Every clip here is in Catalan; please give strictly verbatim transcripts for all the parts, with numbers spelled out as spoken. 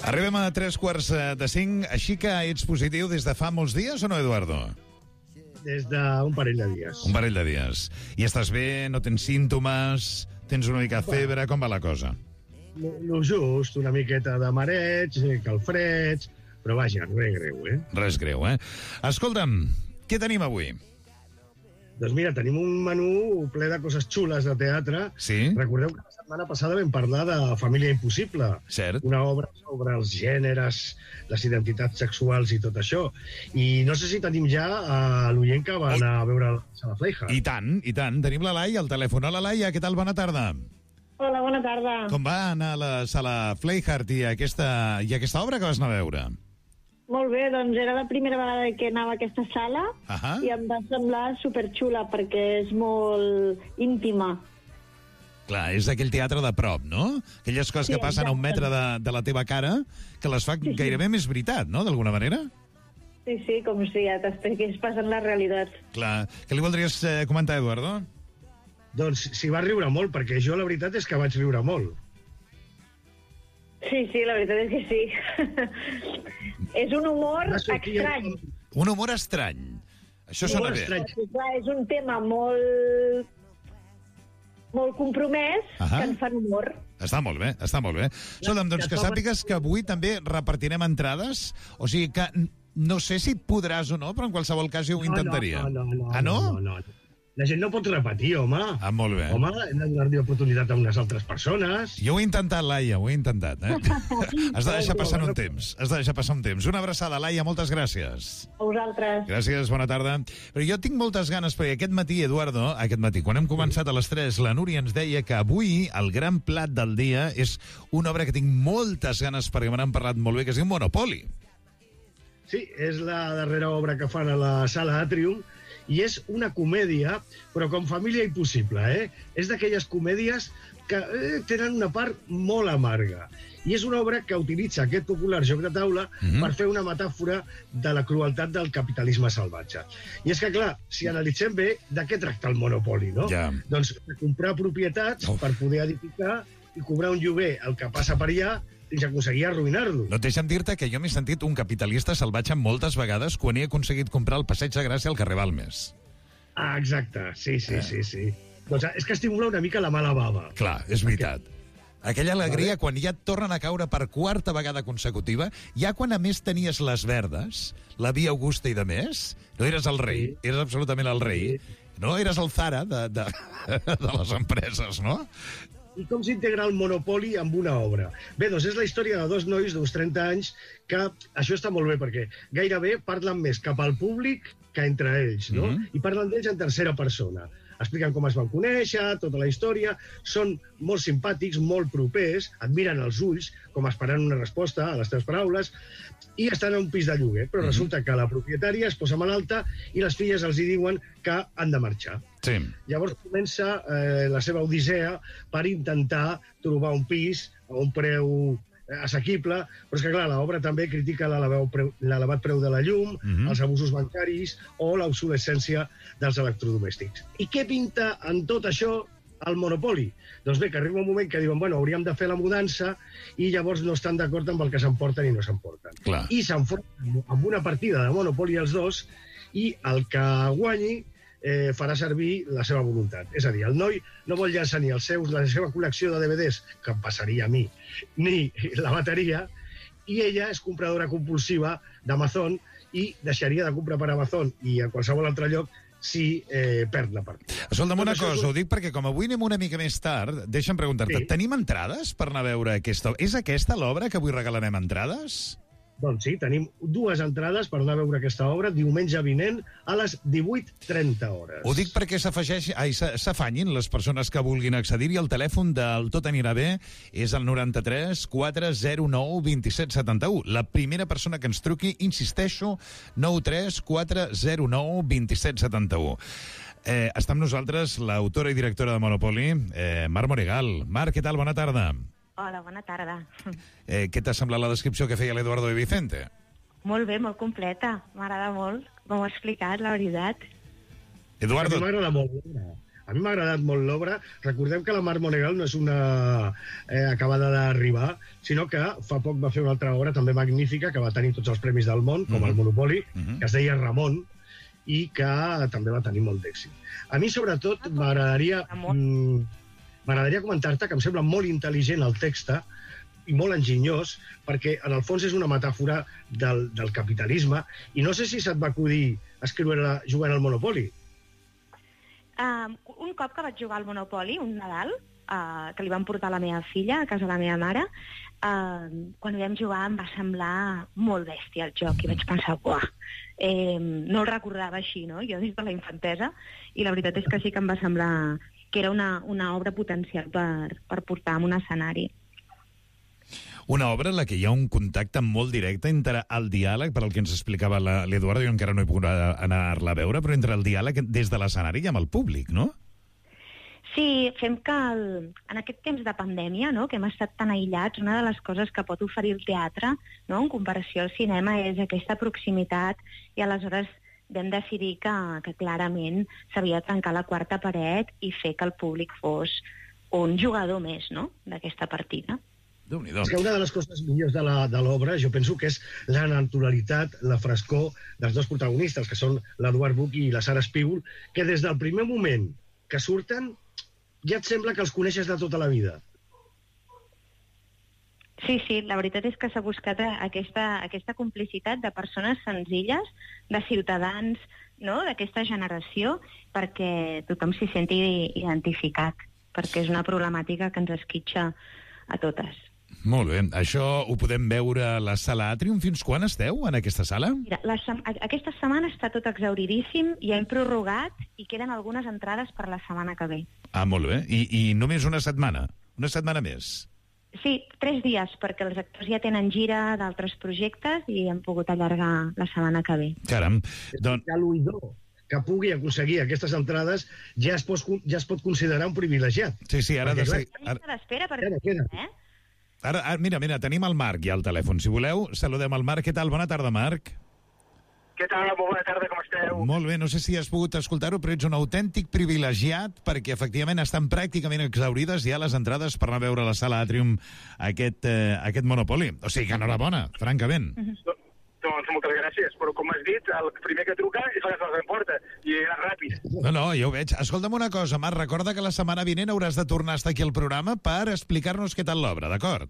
Arribem a tres quarts de cinc, així que ets positiu des de fa molts dies o no, Eduardo? Des d'un parell de dies. Un parell de dies. I estàs bé, no tens símptomes, tens una mica de febre, com va la cosa? Lo just, una miqueta de mareig, calfreds, però vaja, res greu, eh? Res greu, eh? Escolta'm, què tenim avui? Doncs mira, tenim un menú ple de coses xules de teatre. Sí? Recordeu que la setmana passada vam parlar de Família Impossible. Cert. Una obra sobre els gèneres, les identitats sexuals i tot això. I no sé si tenim ja a l'oient que va anar a veure la Sala Fleija. I tant, i tant. Tenim la Laia al telèfon. Hola, Laia, què tal? Bona tarda. Hola, bona tarda. Com va anar a la Sala Fleijart i aquesta, i aquesta obra que vas anar a veure? Molt bé, doncs era la primera vegada que anava a aquesta sala Ahà. i em va semblar superxula perquè és molt íntima. Clar, és aquell teatre de prop, no? Aquelles coses Sí, que passen a un metre de, de la teva cara, que les fa sí. gairebé més veritat, no?, d'alguna manera? Sí, sí, com si ja t'estigués passant la realitat. Clar. Què li voldries eh, comentar, Eduardo? Doncs s'hi va riure molt, perquè jo la veritat és que vaig riure molt. Sí, sí, la veritat és que sí. És un humor Va sortir estrany. Un humor estrany. Això sona Humor bé. estrany. Perquè, clar, és un tema molt molt compromès Ahà. que en fan humor. Està molt bé, està molt bé. Escolta'm, doncs que sàpigues que avui també repartirem entrades, o sigui que n- no sé si podràs o no, però en qualsevol cas jo ho intentaria. No, no, no, no, ah, no? no, no, no. La gent no pot repetir, home. Ah, molt bé. Home, hem de donar-li oportunitat a unes altres persones. Jo ho he intentat, Laia, ho he intentat, eh? Has de deixar passar un temps. Has de deixar passar un temps. Una abraçada, Laia, moltes gràcies. A vosaltres. Gràcies, bona tarda. Però jo tinc moltes ganes, perquè aquest matí, Eduardo, aquest matí, quan hem començat a les tres, la Núria ens deia que avui el gran plat del dia és una obra que tinc moltes ganes, perquè me n'han parlat molt bé, que es diu Monopoly. Sí, és la darrera obra que fan a la Sala Atrium, i és una comèdia, però com Família Impossible, eh? És d'aquelles comèdies que eh, tenen una part molt amarga. I és una obra que utilitza aquest popular joc de taula Mhm. per fer una metàfora de la crueltat del capitalisme salvatge. I és que, clar, si analitzem bé, de què tracta el Monopoly, no? Ja. Doncs de comprar propietats Uf. per poder edificar i cobrar un lloguer el que passa per allà fins a aconseguir arruïnar-lo. No, deixa'm dir-te que jo m'he sentit un capitalista salvatge moltes vegades quan he aconseguit comprar el Passeig de Gràcia al carrer Balmes. Ah, exacte, sí, sí, Eh. sí, sí. Doncs és que estimula una mica la mala bava. Clar, és veritat. Aquella alegria quan ja et tornen a caure per quarta vegada consecutiva, ja quan a més tenies les verdes, la Via Augusta i de més, no eres el rei, Sí. eres absolutament el rei, no eres el Zara de, de, de les empreses, no? I com s'integra el Monopoly amb una obra? Bé, doncs és la història de dos nois d'uns trenta anys que això està molt bé perquè gairebé parlen més cap al públic que entre ells, no? Mhm. I parlen d'ells en tercera persona. Expliquen com es van conèixer, tota la història, són molt simpàtics, molt propers, et miren als ulls, com esperant una resposta a les teves paraules, i estan a un pis de lloguer, però Mhm. resulta que la propietària es posa malalta i les filles els hi diuen que han de marxar. Sí. Llavors comença eh, la seva odissea per intentar trobar un pis a un preu eh, assequible, però és que, clar, l'obra també critica l'elevat preu, l'elevat preu de la llum, Mhm. els abusos bancaris o l'obsolescència dels electrodomèstics. I què pinta en tot això el Monopoly? Doncs bé, que arriba un moment que diuen, bueno, hauríem de fer la mudança i llavors no estan d'acord amb el que s'emporten i no s'emporten. Clar. I s'enfronten amb una partida de Monopoly els dos i el que guanyi eh, farà servir la seva voluntat. És a dir, el noi no vol llançar ni els seus, la seva col·lecció de D V Ds, que em passaria a mi, ni la bateria, i ella és compradora compulsiva d'Amazon i deixaria de comprar per Amazon i a qualsevol altre lloc si eh, perd la partida. Escolta'm una Tot això és cosa, un- ho dic perquè com avui anem una mica més tard, deixa'm preguntar-te, Sí. tenim entrades per anar a veure aquesta obra? És aquesta l'obra que avui regalarem entrades? Doncs sí, tenim dues entrades per anar a veure aquesta obra diumenge vinent a les divuit trenta hores. Ho dic perquè s'afegeix, ai, se- s'afanyin les persones que vulguin accedir-hi. El telèfon del Tot anirà bé és el noranta-tres quatre zero nou dos set set u. La primera persona que ens truqui, insisteixo, nou tres quatre zero nou dos set set u. Eh, està amb nosaltres l'autora i directora de Monopoly, eh, Mar Moregal. Mar, què tal? Bona tarda. Hola, bona tarda. Eh, què t'ha semblat la descripció que feia l'Eduardo de Vicente? Molt bé, molt completa. M'agrada molt com ho ha explicat, la veritat. A Eduardo, mi m'agrada molt l'obra. A mi m'ha agradat molt l'obra. Recordem que la Mar Monegal no és una eh, acabada d'arribar, sinó que fa poc va fer una altra obra també magnífica, que va tenir tots els premis del món, com Mm-hmm. el Monopoli, Mm-hmm. que es deia Ramon, i que també va tenir molt d'èxit. A mi, sobretot, m'agradaria mm, m'agradaria comentar-te que em sembla molt intel·ligent el text i molt enginyós, perquè en el fons és una metàfora del, del capitalisme, i no sé si se't va acudir escriure-la jugant al Monopoli. Uh, un cop que vaig jugar al Monopoli, un Nadal, uh, que li van portar la meva filla a casa de la meva mare, uh, quan hi vam jugar em va semblar molt bèstia el joc, i vaig pensar, buah, eh, no el recordava així, no?, jo des de la infantesa, i la veritat és que sí que em va semblar que era una, una obra potencial per, per portar en un escenari. Una obra en la que hi ha un contacte molt directe entre el diàleg, per al que ens explicava l'Eduardo, jo encara no he pogut anar-la a veure, però entre el diàleg des de l'escenari i amb el públic, no? Sí, fem que el, en aquest temps de pandèmia, no?, que hem estat tan aïllats, una de les coses que pot oferir el teatre, no?, en comparació al cinema, és aquesta proximitat, i aleshores vam decidir que, que clarament s'havia de trencar la quarta paret i fer que el públic fos un jugador més, no?, d'aquesta partida. És que una de les coses millors de la- de l'obra, jo penso que és la naturalitat, la frescor dels dos protagonistes, que són l'Eduard Buch i la Sara Espígol, que des del primer moment que surten ja et sembla que els coneixes de tota la vida. Sí, sí, la veritat és que s'ha buscat aquesta, aquesta complicitat de persones senzilles, de ciutadans, no?, d'aquesta generació, perquè tothom s'hi senti identificat, perquè és una problemàtica que ens esquitxa a totes. Molt bé. Això ho podem veure a la Sala Atrium. Fins quan esteu en aquesta sala? Mira, la sem aquesta setmana està tot exhauridíssim, ja hem prorrogat i queden algunes entrades per la setmana que ve. Ah, molt bé. I, i només una setmana? Una setmana més? Sí, tres dies, perquè els actors ja tenen gira d'altres projectes i hem pogut allargar la setmana que ve. Caram. Doncs... Que l'oïdor que pugui aconseguir aquestes entrades ja es, pot, ja es pot considerar un privilegiat. Sí, sí, ara... Perquè, De clar, ser... ara... D'espera per... Queda, queda. Eh? Ara, ara, mira, mira, tenim el Marc ja al telèfon. Si voleu, saludem el Marc. Què tal? Bona tarda, Marc. Què tal? Molt bona tarda, com esteu? Molt bé, no sé si has pogut escoltar-ho, però ets un autèntic privilegiat perquè efectivament estan pràcticament exaurides ja les entrades per anar a veure a la Sala Atrium aquest, eh, aquest Monopoli. O sigui que enhorabona, francament. Do- Doncs moltes gràcies, però com has dit, el primer que truca és el que se'ls emporta, i era ràpid. No, no, ja ho veig. Escolta'm una cosa, Marc, recorda que la setmana vinent hauràs de tornar a estar aquí al programa per explicar-nos què tal l'obra, d'acord?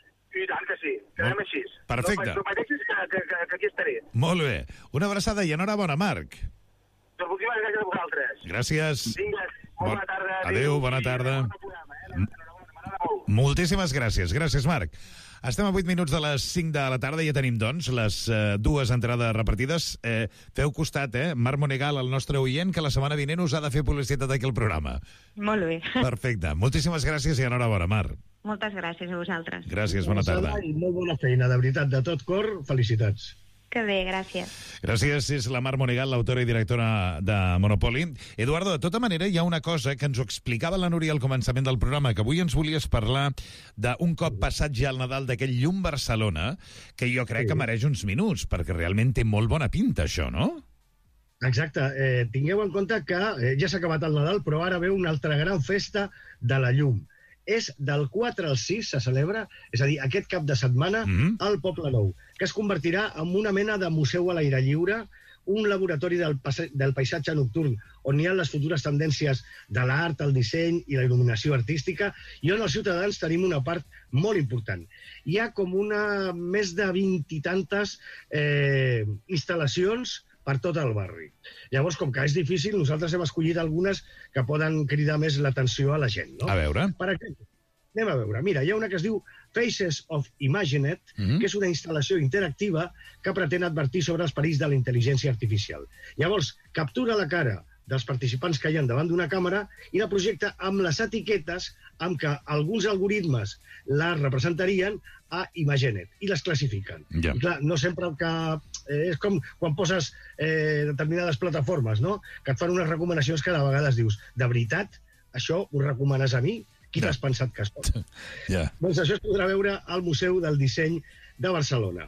I tant que sí, quedem Molt- així. perfecte. No prometeixis que, que, que, que aquí estaré. Molt bé. Una abraçada i enhorabona, Marc. Doncs moltíssimes gràcies a vosaltres. Gràcies. Vinga, molt Bon- bona tarda. Adéu, bona tarda. I bon programa, eh? Enhorabona, m'agrada molt. Moltíssimes gràcies. Gràcies, Marc. Estem a vuit minuts de les cinc de la tarda, ja tenim, doncs, les eh, dues entrades repartides. Eh, feu costat, eh? Marc Monegal, el nostre oient, que la setmana vinent us ha de fer publicitat aquí al programa. Molt bé. Perfecte. Moltíssimes gràcies i enhorabona, Marc. Moltes gràcies a vosaltres. Gràcies, bona tarda. I molt bona feina, de veritat, de tot cor, felicitats. Que bé, gràcies. Gràcies, és la Mar Monegal, l'autora i directora de Monopoli. Eduardo, de tota manera, hi ha una cosa que ens ho explicava la Núria al començament del programa, que avui ens volies parlar d'un cop passat ja el Nadal d'aquell llum Barcelona, que jo crec Sí. que mereix uns minuts, perquè realment té molt bona pinta, això, no? Exacte. Eh, tingueu en compte que eh, ja s'ha acabat el Nadal, però ara ve una altra gran festa de la llum. És del quatre al sis, se celebra, és a dir, aquest cap de setmana, Mhm. al Poble Nou, que es convertirà en una mena de museu a l'aire lliure, un laboratori del, passe- del paisatge nocturn, on hi ha les futures tendències de l'art, el disseny i la il·luminació artística, i on els ciutadans tenim una part molt important. Hi ha com una més de vint i tantes eh, instal·lacions per tot el barri. Llavors, com que és difícil, nosaltres hem escollit algunes que poden cridar més l'atenció a la gent. No? A veure. Per exemple, anem a veure. Mira, hi ha una que es diu Faces of Imaginet, Mhm. que és una instal·lació interactiva que pretén advertir sobre els perills de la intel·ligència artificial. Llavors, captura la cara dels participants que hi ha davant d'una càmera i la projecta amb les etiquetes amb què alguns algoritmes la representarien a Imagenet i les classifiquen. Ja. I clar, no sempre el que... Eh, és com quan poses eh, determinades plataformes, no? Que et fan unes recomanacions que de vegades dius, de veritat, això ho recomanes a mi? Qui Ja. t'has pensat que es pot? Ja. Doncs això es podrà veure al Museu del Disseny de Barcelona.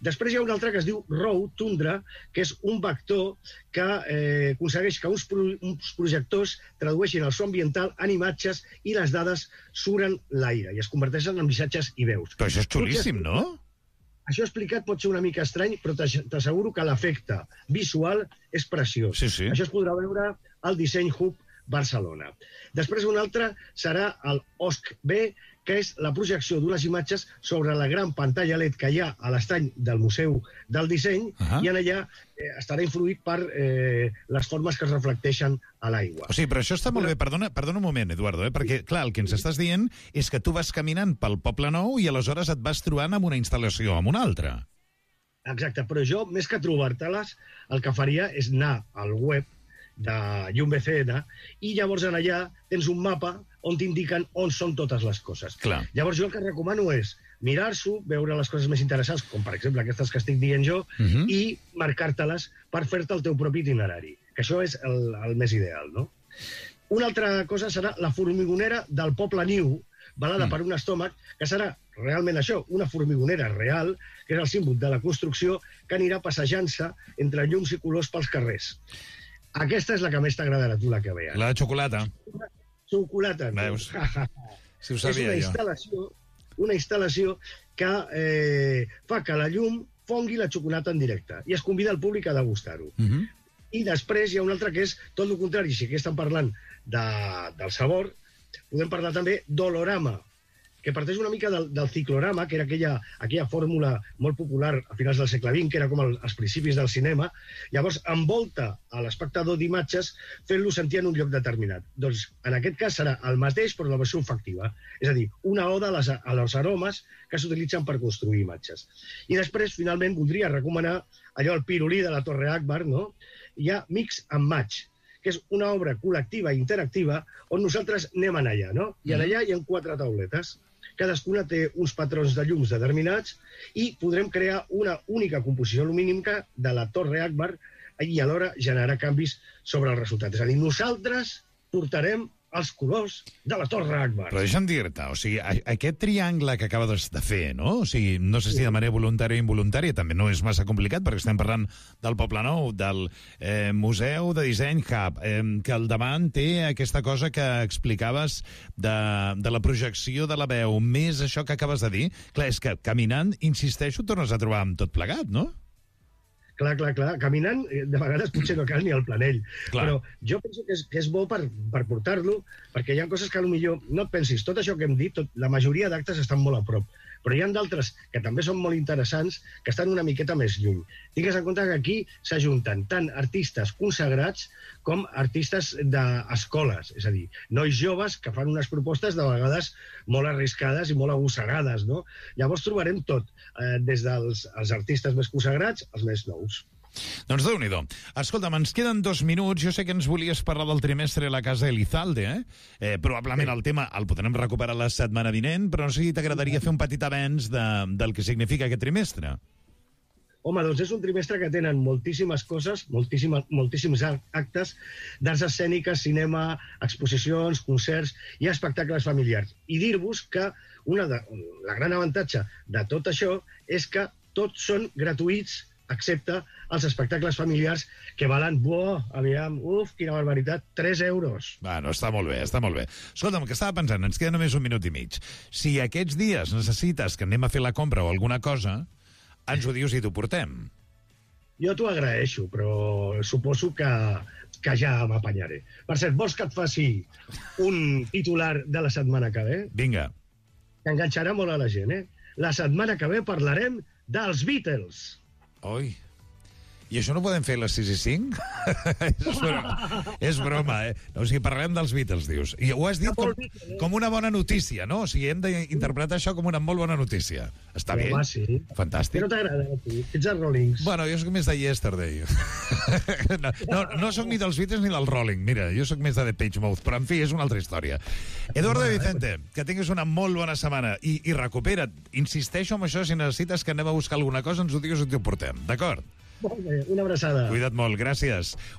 Després hi ha un altre que es diu Row Tundra, que és un vector que eh, aconsegueix que uns, pro uns projectors tradueixin el so ambiental en imatges i les dades suren l'aire i es converteixen en missatges i veus. Però això és xulíssim, no? Això explicat pot ser una mica estrany, però t'asseguro que l'efecte visual és preciós. Sí, sí. Això es podrà veure al Disseny Hub Barcelona. Després un altre serà el O S C B, que és la projecció d'unes imatges sobre la gran pantalla L E D que hi ha a l'estany del Museu del Disseny, uh-huh. i en allà eh, estarà influït per eh, les formes que es reflecteixen a l'aigua. O sigui, però això està molt bé. Perdona, perdona un moment, Eduardo, eh? perquè, clar, el que ens estàs dient és que tu vas caminant pel Poble Nou i aleshores et vas trobant amb una instal·lació, amb una altra. Exacte, però jo, més que trobar-te-les, el que faria és anar al web de Llum B C N i llavors en allà tens un mapa on t'indiquen on són totes les coses. Clar. Llavors jo el que recomano és mirar-s'ho, veure les coses més interessants, com per exemple aquestes que estic dient jo, uh-huh. i marcar-te-les per fer-te el teu propi itinerari, que això és el, el més ideal, no? Una altra cosa serà la formigonera del Poble Niu, balada mm. per un estómac, que serà realment això, una formigonera real, que és el símbol de la construcció, que anirà passejant-se entre llums i colors pels carrers. Aquesta és la que més t'agradarà, tu, la que veus. La de xocolata. Xocolata. Veus? Si ho sabia és una jo. Instal·lació, una instal·lació que eh, fa que la llum fongui la xocolata en directe i es convida al públic a degustar-ho. Uh -huh. I després hi ha un altre que és tot el contrari. Si aquí estan parlant de, del sabor, podem parlar també d'olorama, que parteix una mica del, del ciclorama, que era aquella, aquella fórmula molt popular a finals del segle vint, que era com el, els principis del cinema. Llavors envolta a l'espectador d'imatges fent-lo sentir en un lloc determinat. Doncs en aquest cas serà el mateix, però la versió olfactiva. És a dir, una oda a les, a les aromes que s'utilitzen per construir imatges. I després, finalment, voldria recomanar allò, el pirulí de la Torre Akbar, no? Hi ha Mix and Match, que és una obra col·lectiva i interactiva on nosaltres anem en allà, no? I en allà hi ha quatre tauletes. Cadascuna té uns patrons de llums determinats i podrem crear una única composició lumínica de la Torre Akbar i alhora generar canvis sobre el resultat. És a dir, nosaltres portarem els colors de la Torre Akbar. Però deixa'm dir-te, o sigui, aquest triangle que acabes de fer, no? O sigui, no sé si de manera voluntària o involuntària, també no és massa complicat, perquè estem parlant del Poble Nou, del eh, Museu de Disseny Hub, eh, que al davant té aquesta cosa que explicaves de, de la projecció de la veu, més això que acabes de dir. Clar, és que caminant, insisteixo, tornes a trobar amb tot plegat, no? Clar, clar, clar. Caminant, de vegades potser no cal ni el planell. Clar. Però jo penso que és, que és bo per, per portar-lo, perquè hi ha coses que potser no et pensis. Tot això que hem dit, tot, la majoria d'actes estan molt a prop, però hi ha d'altres que també són molt interessants, que estan una miqueta més lluny. Tingues en compte que aquí s'ajunten tant artistes consagrats com artistes d'escoles, és a dir, nois joves que fan unes propostes de vegades molt arriscades i molt agossegades, no? Llavors trobarem tot, eh, des dels els artistes més consagrats als més nous. Doncs Déu-n'hi-do. Escolta'm, ens queden dos minuts. Jo sé que ens volies parlar del trimestre a la Casa Elizalde, eh? eh probablement el tema el podrem recuperar la setmana vinent, però no sé si t'agradaria fer un petit avenç de, del que significa aquest trimestre. Home, doncs és un trimestre que tenen moltíssimes coses, moltíssimes, moltíssims actes, d'arts escèniques, cinema, exposicions, concerts i espectacles familiars. I dir-vos que una de, la gran avantatge de tot això és que tots són gratuïts, excepte els espectacles familiars que valen, bo, aviam, uf, quina barbaritat, tres euros. Bueno, està molt bé, està molt bé. Escolta'm, que estava pensant, ens queda només un minut i mig. Si aquests dies necessites que anem a fer la compra o alguna cosa, ens ho dius i t'ho portem. Jo t'ho agraeixo, però suposo que, que ja m'apanyaré. Per cert, vols que et faci un titular de la setmana que ve? Vinga. Que enganxarà molt a la gent, eh? La setmana que ve parlarem dels Beatles. Oi. I això no ho podem fer a les sis i cinc? és, broma, és broma, eh? O sigui, parlem dels Beatles, dius. I ho has dit com, com una bona notícia, no? O sigui, hem d'interpretar això com una molt bona notícia. Està bé? Home, sí. Fantàstic. Però t'agrada a tu? Ets els Rollings. Bueno, jo soc més de Yesterday. no, no, no soc ni dels Beatles ni del Rolling. Mira, jo soc més de The Page Mouth, però en fi, és una altra història. Eduardo Vicente, que tinguis una molt bona setmana i, i recupera't. Insisteixo amb això, si necessites que anem a buscar alguna cosa, ens ho digues i t'ho portem, d'acord? Molt bé, una abraçada. Cuida't molt, gràcies.